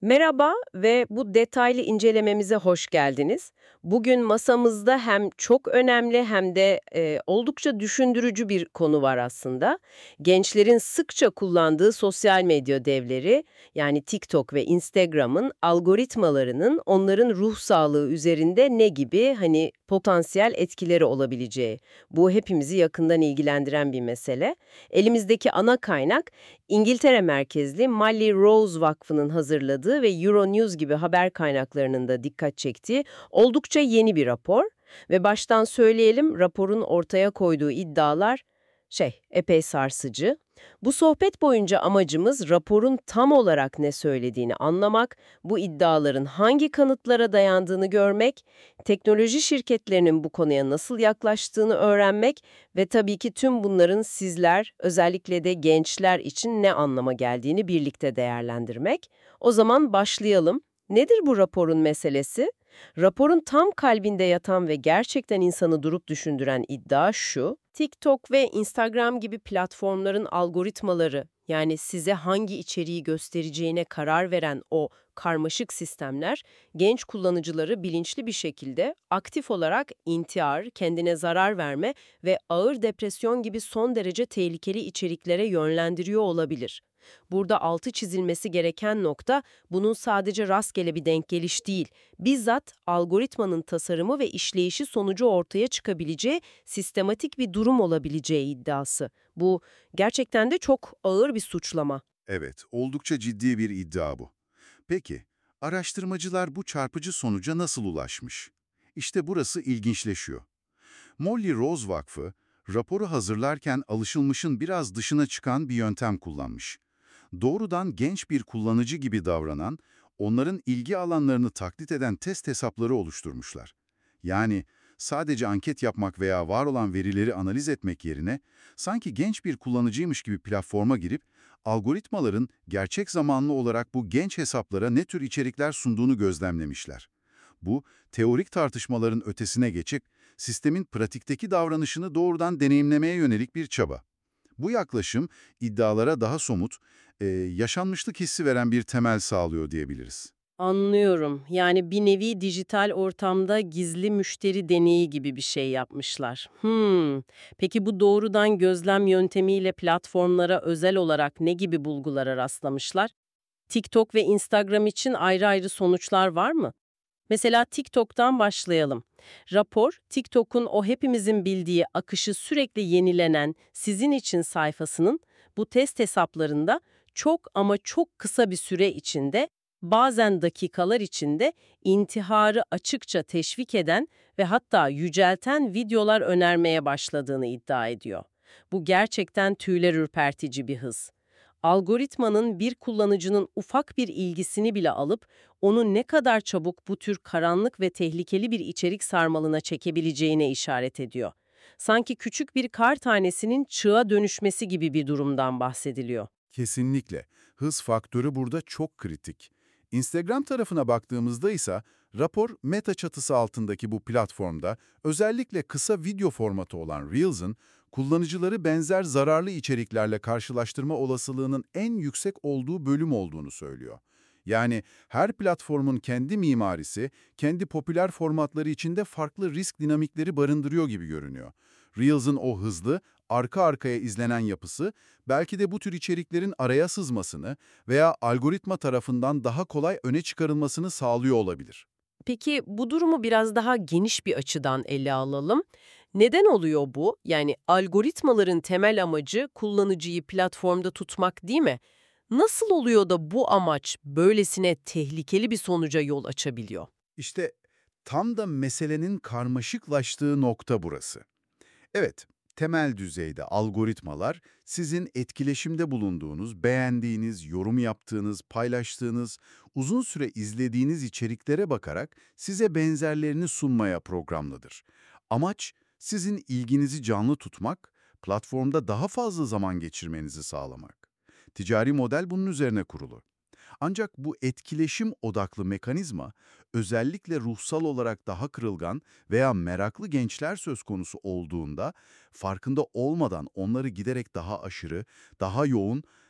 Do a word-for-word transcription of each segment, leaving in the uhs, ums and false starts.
Merhaba ve bu detaylı incelememize hoş geldiniz. Bugün masamızda hem çok önemli hem de e, oldukça düşündürücü bir konu var aslında. Gençlerin sıkça kullandığı sosyal medya devleri, yani TikTok ve Instagram'ın algoritmalarının onların ruh sağlığı üzerinde ne gibi hani potansiyel etkileri olabileceği. Bu hepimizi yakından ilgilendiren bir mesele. Elimizdeki ana kaynak İngiltere merkezli Molly Rose Vakfı'nın hazırladığı ve Euronews gibi haber kaynaklarının da dikkat çektiği oldukça yeni bir rapor. Ve baştan söyleyelim, raporun ortaya koyduğu iddialar şey, epey sarsıcı. Bu sohbet boyunca amacımız raporun tam olarak ne söylediğini anlamak, bu iddiaların hangi kanıtlara dayandığını görmek, teknoloji şirketlerinin bu konuya nasıl yaklaştığını öğrenmek ve tabii ki tüm bunların sizler, özellikle de gençler için ne anlama geldiğini birlikte değerlendirmek. O zaman başlayalım. Nedir bu raporun meselesi? Raporun tam kalbinde yatan ve gerçekten insanı durup düşündüren iddia şu: TikTok ve Instagram gibi platformların algoritmaları, yani size hangi içeriği göstereceğine karar veren o karmaşık sistemler, genç kullanıcıları bilinçli bir şekilde aktif olarak intihar, kendine zarar verme ve ağır depresyon gibi son derece tehlikeli içeriklere yönlendiriyor olabilir. Burada altı çizilmesi gereken nokta, bunun sadece rastgele bir denk geliş değil, bizzat algoritmanın tasarımı ve işleyişi sonucu ortaya çıkabileceği sistematik bir durum olabileceği iddiası. Bu gerçekten de çok ağır bir suçlama. Evet, oldukça ciddi bir iddia bu. Peki, araştırmacılar bu çarpıcı sonuca nasıl ulaşmış? İşte burası ilginçleşiyor. Molly Rose Vakfı, raporu hazırlarken alışılmışın biraz dışına çıkan bir yöntem kullanmış. Doğrudan genç bir kullanıcı gibi davranan, onların ilgi alanlarını taklit eden test hesapları oluşturmuşlar. Yani sadece anket yapmak veya var olan verileri analiz etmek yerine, sanki genç bir kullanıcıymış gibi platforma girip, algoritmaların gerçek zamanlı olarak bu genç hesaplara ne tür içerikler sunduğunu gözlemlemişler. Bu, teorik tartışmaların ötesine geçip, sistemin pratikteki davranışını doğrudan deneyimlemeye yönelik bir çaba. Bu yaklaşım, iddialara daha somut, e, yaşanmışlık hissi veren bir temel sağlıyor diyebiliriz. Anlıyorum. Yani bir nevi dijital ortamda gizli müşteri deneyi gibi bir şey yapmışlar. Hmm. Peki bu doğrudan gözlem yöntemiyle platformlara özel olarak ne gibi bulgulara rastlamışlar? TikTok ve Instagram için ayrı ayrı sonuçlar var mı? Mesela TikTok'tan başlayalım. Rapor, TikTok'un o hepimizin bildiği akışı sürekli yenilenen sizin için sayfasının bu test hesaplarında çok ama çok kısa bir süre içinde, bazen dakikalar içinde intiharı açıkça teşvik eden ve hatta yücelten videolar önermeye başladığını iddia ediyor. Bu gerçekten tüyler ürpertici bir hız. Algoritmanın bir kullanıcının ufak bir ilgisini bile alıp onu ne kadar çabuk bu tür karanlık ve tehlikeli bir içerik sarmalına çekebileceğine işaret ediyor. Sanki küçük bir kar tanesinin çığa dönüşmesi gibi bir durumdan bahsediliyor. Kesinlikle. Hız faktörü burada çok kritik. Instagram tarafına baktığımızda ise rapor Meta çatısı altındaki bu platformda özellikle kısa video formatı olan Reels'ın kullanıcıları benzer zararlı içeriklerle karşılaştırma olasılığının en yüksek olduğu bölüm olduğunu söylüyor. Yani her platformun kendi mimarisi, kendi popüler formatları içinde farklı risk dinamikleri barındırıyor gibi görünüyor. Reels'ın o hızlı, arka arkaya izlenen yapısı, belki de bu tür içeriklerin araya sızmasını veya algoritma tarafından daha kolay öne çıkarılmasını sağlıyor olabilir. Peki bu durumu biraz daha geniş bir açıdan ele alalım. Neden oluyor bu? Yani algoritmaların temel amacı kullanıcıyı platformda tutmak, değil mi? Nasıl oluyor da bu amaç böylesine tehlikeli bir sonuca yol açabiliyor? İşte tam da meselenin karmaşıklaştığı nokta burası. Evet, temel düzeyde algoritmalar sizin etkileşimde bulunduğunuz, beğendiğiniz, yorum yaptığınız, paylaştığınız, uzun süre izlediğiniz içeriklere bakarak size benzerlerini sunmaya programlıdır. Amaç sizin ilginizi canlı tutmak, platformda daha fazla zaman geçirmenizi sağlamak. Ticari model bunun üzerine kurulu. Ancak bu etkileşim odaklı mekanizma özellikle ruhsal olarak daha kırılgan veya meraklı gençler söz konusu olduğunda farkında olmadan onları giderek daha aşırı, daha yoğun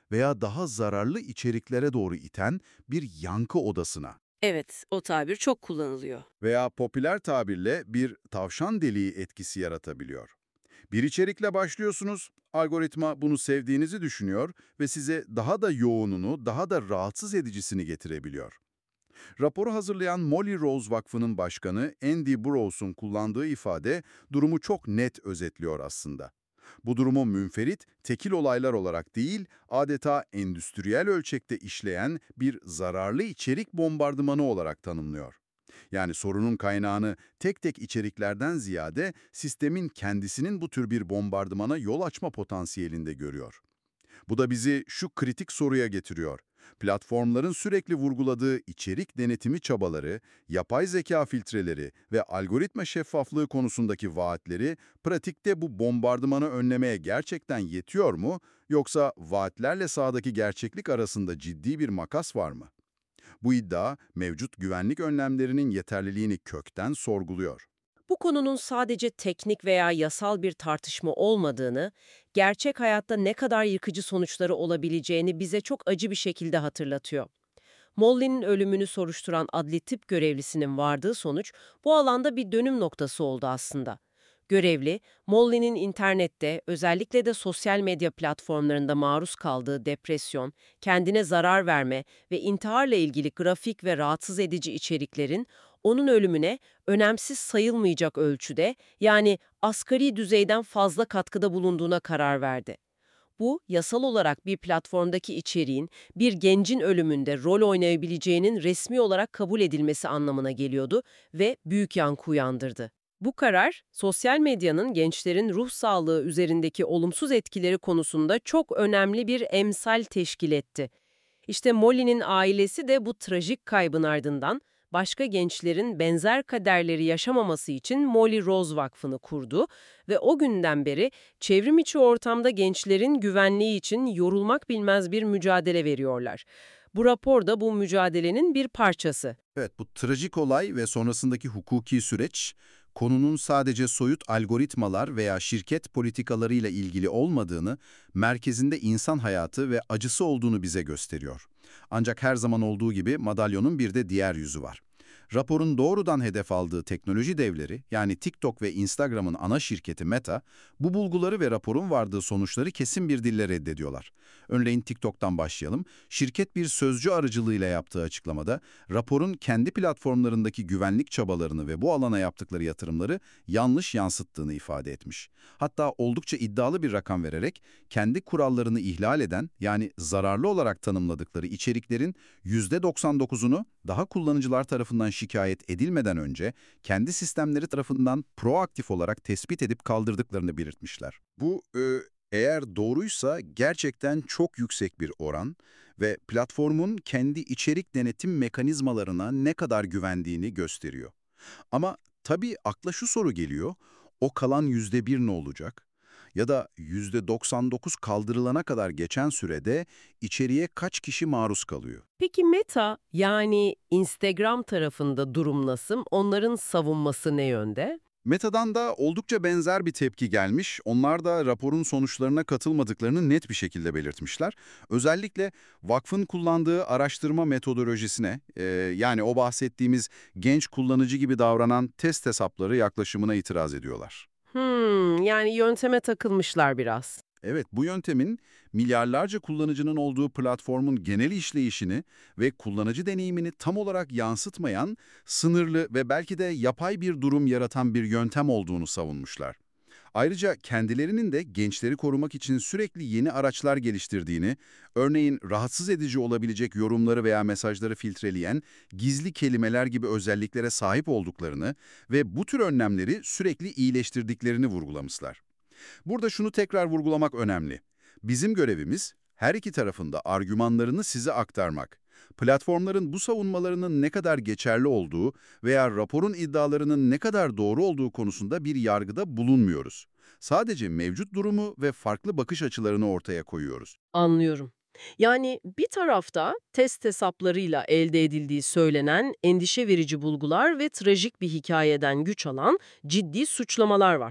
veya daha zararlı içeriklere doğru iten bir yankı odasına Evet, o tabir çok kullanılıyor. veya popüler tabirle bir tavşan deliği etkisi yaratabiliyor. Bir içerikle başlıyorsunuz, algoritma bunu sevdiğinizi düşünüyor ve size daha da yoğununu, daha da rahatsız edicisini getirebiliyor. Raporu hazırlayan Molly Rose Vakfı'nın başkanı Andy Burroughs'un kullandığı ifade durumu çok net özetliyor aslında. Bu durumu münferit, tekil olaylar olarak değil, adeta endüstriyel ölçekte işleyen bir zararlı içerik bombardımanı olarak tanımlıyor. Yani sorunun kaynağını tek tek içeriklerden ziyade sistemin kendisinin bu tür bir bombardımana yol açma potansiyelinde görüyor. Bu da bizi şu kritik soruya getiriyor. Platformların sürekli vurguladığı içerik denetimi çabaları, yapay zeka filtreleri ve algoritma şeffaflığı konusundaki vaatleri pratikte bu bombardımanı önlemeye gerçekten yetiyor mu? Yoksa vaatlerle sahadaki gerçeklik arasında ciddi bir makas var mı? Bu iddia mevcut güvenlik önlemlerinin yeterliliğini kökten sorguluyor. Bu konunun sadece teknik veya yasal bir tartışma olmadığını, gerçek hayatta ne kadar yıkıcı sonuçları olabileceğini bize çok acı bir şekilde hatırlatıyor. Molly'nin ölümünü soruşturan adli tıp görevlisinin vardığı sonuç bu alanda bir dönüm noktası oldu aslında. Görevli, Molly'nin internette, özellikle de sosyal medya platformlarında maruz kaldığı depresyon, kendine zarar verme ve intiharla ilgili grafik ve rahatsız edici içeriklerin onun ölümüne önemsiz sayılmayacak ölçüde, yani asgari düzeyden fazla katkıda bulunduğuna karar verdi. Bu, yasal olarak bir platformdaki içeriğin bir gencin ölümünde rol oynayabileceğinin resmi olarak kabul edilmesi anlamına geliyordu ve büyük yankı uyandırdı. Bu karar, sosyal medyanın gençlerin ruh sağlığı üzerindeki olumsuz etkileri konusunda çok önemli bir emsal teşkil etti. İşte Molly'nin ailesi de bu trajik kaybın ardından başka gençlerin benzer kaderleri yaşamaması için Molly Rose Vakfı'nı kurdu ve o günden beri çevrim içi ortamda gençlerin güvenliği için yorulmak bilmez bir mücadele veriyorlar. Bu rapor da bu mücadelenin bir parçası. Evet, bu trajik olay ve sonrasındaki hukuki süreç, konunun sadece soyut algoritmalar veya şirket politikalarıyla ilgili olmadığını, merkezinde insan hayatı ve acısı olduğunu bize gösteriyor. Ancak her zaman olduğu gibi madalyonun bir de diğer yüzü var. Raporun doğrudan hedef aldığı teknoloji devleri, yani TikTok ve Instagram'ın ana şirketi Meta, bu bulguları ve raporun vardığı sonuçları kesin bir dille reddediyorlar. Örneğin TikTok'tan başlayalım. Şirket bir sözcü aracılığıyla yaptığı açıklamada, raporun kendi platformlarındaki güvenlik çabalarını ve bu alana yaptıkları yatırımları yanlış yansıttığını ifade etmiş. Hatta oldukça iddialı bir rakam vererek, kendi kurallarını ihlal eden, yani zararlı olarak tanımladıkları içeriklerin yüzde doksan dokuzunu daha kullanıcılar tarafından şikayet edilmeden önce kendi sistemleri tarafından proaktif olarak tespit edip kaldırdıklarını belirtmişler. Bu e, eğer doğruysa gerçekten çok yüksek bir oran ve platformun kendi içerik denetim mekanizmalarına ne kadar güvendiğini gösteriyor. Ama tabii akla şu soru geliyor, o kalan yüzde bir ne olacak? Ya da yüzde doksan dokuz kaldırılana kadar geçen sürede içeriye kaç kişi maruz kalıyor? Peki Meta, yani Instagram tarafında durum nasıl? Onların savunması ne yönde? Meta'dan da oldukça benzer bir tepki gelmiş. Onlar da raporun sonuçlarına katılmadıklarını net bir şekilde belirtmişler. Özellikle vakfın kullandığı araştırma metodolojisine, e, yani o bahsettiğimiz genç kullanıcı gibi davranan test hesapları yaklaşımına itiraz ediyorlar. Hmm, yani yönteme takılmışlar biraz. Evet, bu yöntemin milyarlarca kullanıcının olduğu platformun genel işleyişini ve kullanıcı deneyimini tam olarak yansıtmayan, sınırlı ve belki de yapay bir durum yaratan bir yöntem olduğunu savunmuşlar. Ayrıca kendilerinin de gençleri korumak için sürekli yeni araçlar geliştirdiğini, örneğin rahatsız edici olabilecek yorumları veya mesajları filtreleyen gizli kelimeler gibi özelliklere sahip olduklarını ve bu tür önlemleri sürekli iyileştirdiklerini vurgulamışlar. Burada şunu tekrar vurgulamak önemli. Bizim görevimiz her iki tarafında argümanlarını size aktarmak. Platformların bu savunmalarının ne kadar geçerli olduğu veya raporun iddialarının ne kadar doğru olduğu konusunda bir yargıda bulunmuyoruz. Sadece mevcut durumu ve farklı bakış açılarını ortaya koyuyoruz. Anlıyorum. Yani bir tarafta test hesaplarıyla elde edildiği söylenen endişe verici bulgular ve trajik bir hikayeden güç alan ciddi suçlamalar var.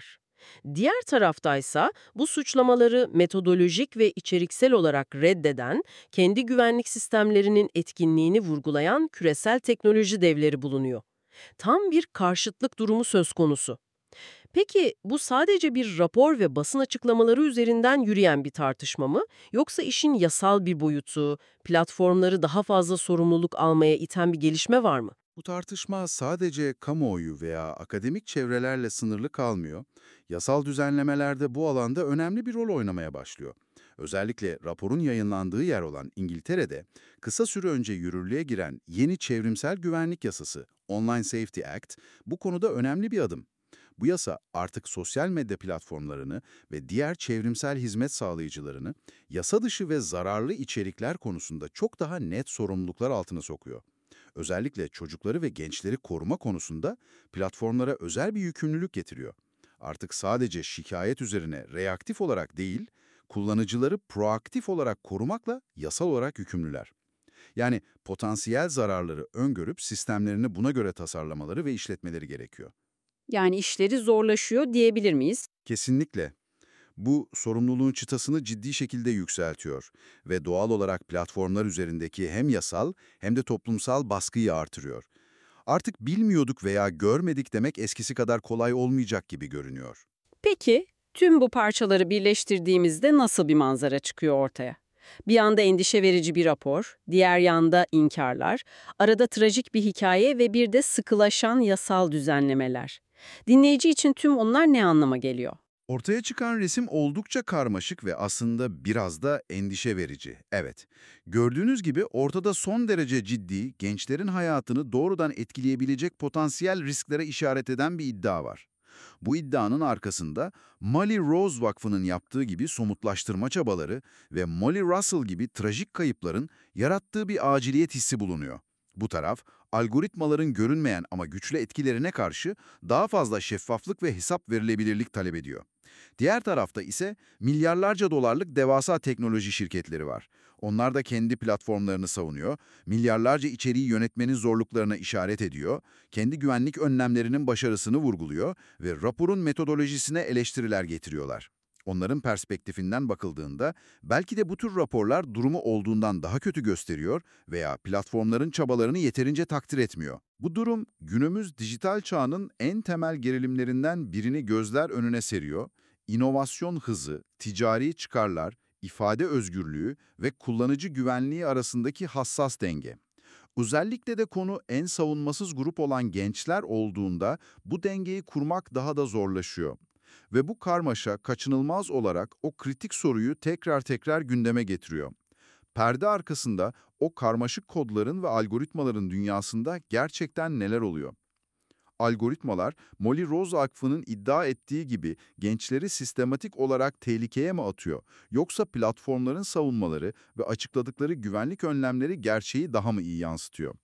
Diğer taraftaysa bu suçlamaları metodolojik ve içeriksel olarak reddeden, kendi güvenlik sistemlerinin etkinliğini vurgulayan küresel teknoloji devleri bulunuyor. Tam bir karşıtlık durumu söz konusu. Peki bu sadece bir rapor ve basın açıklamaları üzerinden yürüyen bir tartışma mı? Yoksa işin yasal bir boyutu, platformları daha fazla sorumluluk almaya iten bir gelişme var mı? Bu tartışma sadece kamuoyu veya akademik çevrelerle sınırlı kalmıyor. Yasal düzenlemeler de bu alanda önemli bir rol oynamaya başlıyor. Özellikle raporun yayınlandığı yer olan İngiltere'de kısa süre önce yürürlüğe giren yeni çevrimsel güvenlik yasası, Online Safety Act, bu konuda önemli bir adım. Bu yasa artık sosyal medya platformlarını ve diğer çevrimsel hizmet sağlayıcılarını yasa dışı ve zararlı içerikler konusunda çok daha net sorumluluklar altına sokuyor. Özellikle çocukları ve gençleri koruma konusunda platformlara özel bir yükümlülük getiriyor. Artık sadece şikayet üzerine reaktif olarak değil, kullanıcıları proaktif olarak korumakla yasal olarak yükümlüler. Yani potansiyel zararları öngörüp sistemlerini buna göre tasarlamaları ve işletmeleri gerekiyor. Yani işleri zorlaşıyor diyebilir miyiz? Kesinlikle. Bu sorumluluğun çıtasını ciddi şekilde yükseltiyor ve doğal olarak platformlar üzerindeki hem yasal hem de toplumsal baskıyı artırıyor. Artık bilmiyorduk veya görmedik demek eskisi kadar kolay olmayacak gibi görünüyor. Peki, tüm bu parçaları birleştirdiğimizde nasıl bir manzara çıkıyor ortaya? Bir yanda endişe verici bir rapor, diğer yanda inkarlar, arada trajik bir hikaye ve bir de sıkılaşan yasal düzenlemeler. Dinleyici için tüm onlar ne anlama geliyor? Ortaya çıkan resim oldukça karmaşık ve aslında biraz da endişe verici. Evet, gördüğünüz gibi ortada son derece ciddi, gençlerin hayatını doğrudan etkileyebilecek potansiyel risklere işaret eden bir iddia var. Bu iddianın arkasında Molly Rose Vakfı'nın yaptığı gibi somutlaştırma çabaları ve Molly Russell gibi trajik kayıpların yarattığı bir aciliyet hissi bulunuyor. Bu taraf, algoritmaların görünmeyen ama güçlü etkilerine karşı daha fazla şeffaflık ve hesap verilebilirlik talep ediyor. Diğer tarafta ise milyarlarca dolarlık devasa teknoloji şirketleri var. Onlar da kendi platformlarını savunuyor, milyarlarca içeriği yönetmenin zorluklarına işaret ediyor, kendi güvenlik önlemlerinin başarısını vurguluyor ve raporun metodolojisine eleştiriler getiriyorlar. Onların perspektifinden bakıldığında belki de bu tür raporlar durumu olduğundan daha kötü gösteriyor veya platformların çabalarını yeterince takdir etmiyor. Bu durum günümüz dijital çağının en temel gerilimlerinden birini gözler önüne seriyor. İnovasyon hızı, ticari çıkarlar, ifade özgürlüğü ve kullanıcı güvenliği arasındaki hassas denge. Özellikle de konu en savunmasız grup olan gençler olduğunda bu dengeyi kurmak daha da zorlaşıyor. Ve bu karmaşa kaçınılmaz olarak o kritik soruyu tekrar tekrar gündeme getiriyor. Perde arkasında o karmaşık kodların ve algoritmaların dünyasında gerçekten neler oluyor? Algoritmalar, Molly Rose Vakfı'nın iddia ettiği gibi gençleri sistematik olarak tehlikeye mi atıyor? Yoksa platformların savunmaları ve açıkladıkları güvenlik önlemleri gerçeği daha mı iyi yansıtıyor?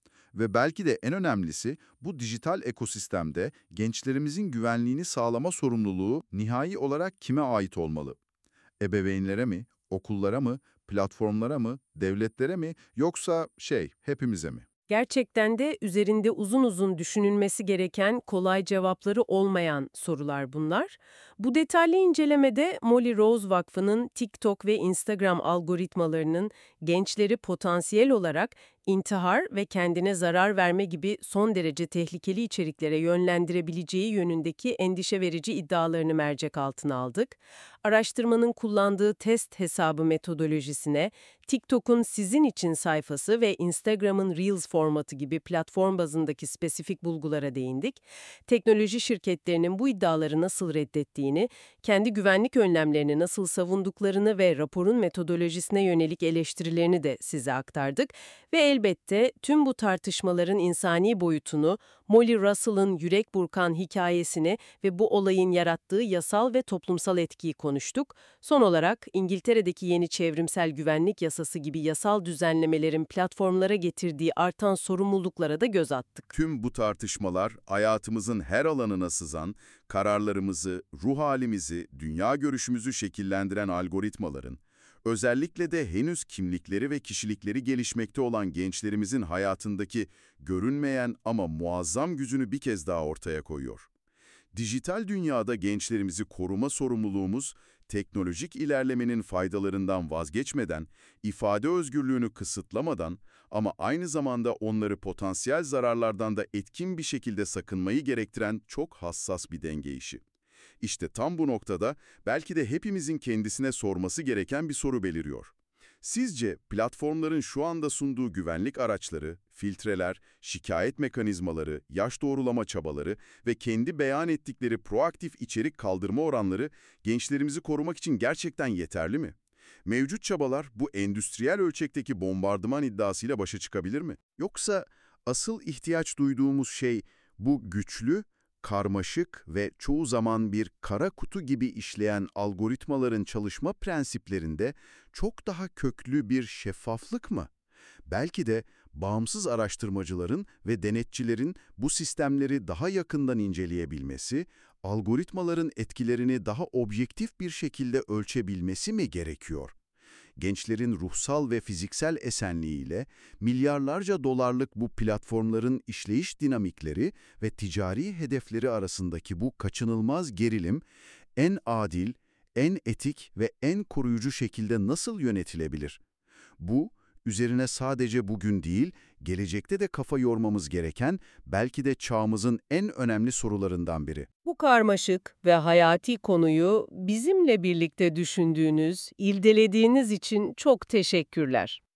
Ve belki de en önemlisi, bu dijital ekosistemde gençlerimizin güvenliğini sağlama sorumluluğu nihai olarak kime ait olmalı? Ebeveynlere mi, okullara mı, platformlara mı, devletlere mi, yoksa şey, hepimize mi? Gerçekten de üzerinde uzun uzun düşünülmesi gereken, kolay cevapları olmayan sorular bunlar. Bu detaylı incelemede Molly Rose Vakfı'nın TikTok ve Instagram algoritmalarının gençleri potansiyel olarak intihar ve kendine zarar verme gibi son derece tehlikeli içeriklere yönlendirebileceği yönündeki endişe verici iddialarını mercek altına aldık. Araştırmanın kullandığı test hesabı metodolojisine, TikTok'un Sizin için sayfası ve Instagram'ın Reels formatı gibi platform bazındaki spesifik bulgulara değindik. Teknoloji şirketlerinin bu iddiaları nasıl reddettiğini, kendi güvenlik önlemlerini nasıl savunduklarını ve raporun metodolojisine yönelik eleştirilerini de size aktardık. Ve elbette tüm bu tartışmaların insani boyutunu, Molly Russell'ın yürek burkan hikayesini ve bu olayın yarattığı yasal ve toplumsal etkiyi konuştuk. Son olarak İngiltere'deki yeni çevrimsel güvenlik yasası gibi yasal düzenlemelerin platformlara getirdiği artan sorumluluklara da göz attık. Tüm bu tartışmalar hayatımızın her alanına sızan, kararlarımızı, ruh halimizi, dünya görüşümüzü şekillendiren algoritmaların, özellikle de henüz kimlikleri ve kişilikleri gelişmekte olan gençlerimizin hayatındaki görünmeyen ama muazzam gücünü bir kez daha ortaya koyuyor. Dijital dünyada gençlerimizi koruma sorumluluğumuz, teknolojik ilerlemenin faydalarından vazgeçmeden, ifade özgürlüğünü kısıtlamadan ama aynı zamanda onları potansiyel zararlardan da etkin bir şekilde sakınmayı gerektiren çok hassas bir denge işi. İşte tam bu noktada belki de hepimizin kendisine sorması gereken bir soru beliriyor. Sizce platformların şu anda sunduğu güvenlik araçları, filtreler, şikayet mekanizmaları, yaş doğrulama çabaları ve kendi beyan ettikleri proaktif içerik kaldırma oranları gençlerimizi korumak için gerçekten yeterli mi? Mevcut çabalar bu endüstriyel ölçekteki bombardıman iddiasıyla başa çıkabilir mi? Yoksa asıl ihtiyaç duyduğumuz şey bu güçlü, karmaşık ve çoğu zaman bir kara kutu gibi işleyen algoritmaların çalışma prensiplerinde çok daha köklü bir şeffaflık mı? Belki de bağımsız araştırmacıların ve denetçilerin bu sistemleri daha yakından inceleyebilmesi, algoritmaların etkilerini daha objektif bir şekilde ölçebilmesi mi gerekiyor? Gençlerin ruhsal ve fiziksel esenliğiyle milyarlarca dolarlık bu platformların işleyiş dinamikleri ve ticari hedefleri arasındaki bu kaçınılmaz gerilim en adil, en etik ve en koruyucu şekilde nasıl yönetilebilir? Bu, üzerine sadece bugün değil, gelecekte de kafa yormamız gereken belki de çağımızın en önemli sorularından biri. Bu karmaşık ve hayati konuyu bizimle birlikte düşündüğünüz, irdelediğiniz için çok teşekkürler.